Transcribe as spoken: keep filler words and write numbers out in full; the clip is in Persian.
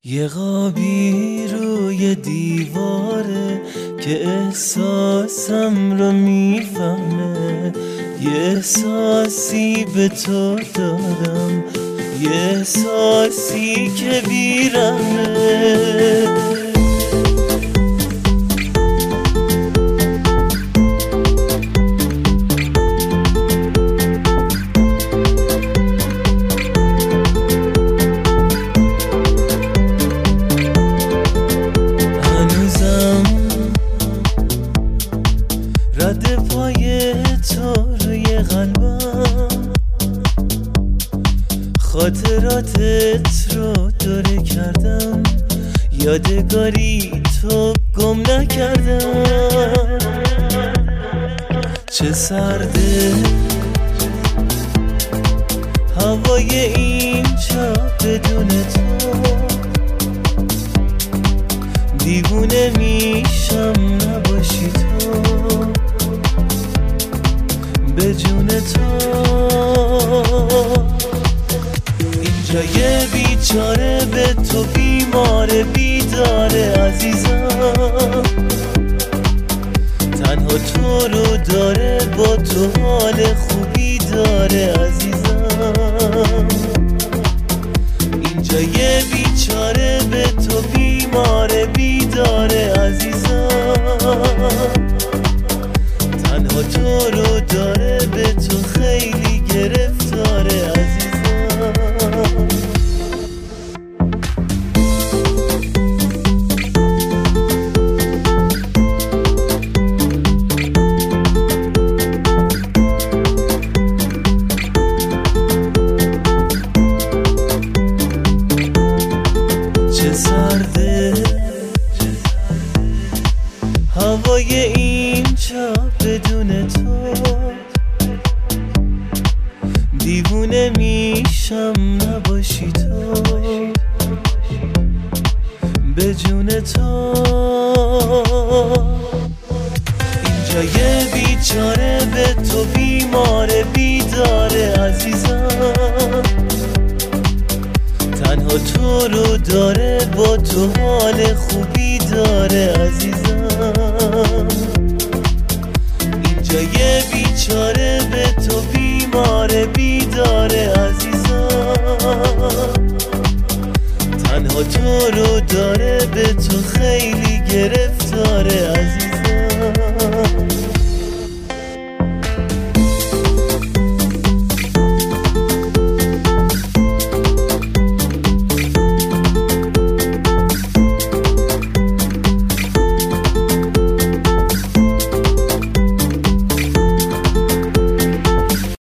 یه قابی روی دیواره که احساسم رو میفهمه، یه احساسی به تو دارم، یه احساسی که بیرمه. رد پای تو روی قلبم، خاطراتت رو دوره کردم، یادگاری تو گم نکردم. چه سرده هوای اینجا بدون تو، دیوونه میشم نباشی تو، به جون تو. اینجا یه بیچاره به تو بیماره بیداره عزیزم، تنها تو رو داره، با تو حال خوبی داره عزیزم. اینجا یه بیچاره به تو بیماره بیداره عزیزم، تنها تو رو داره، به تو خیلی گرفتاره عزیزم. چه سرده هوای اینجا بدون تو، دیوونه میشم نباشی تو، به جون تو. اینجا یه بیچاره به تو بیماره بیداره عزیزم، تنها تو رو داره، با تو حال خوبی داره عزیزم. اینجا یه بیچاره به تو بیماره بیداره عزیزم، تنها تو رو داره، به تو خیلی گرفتاره عزیزم.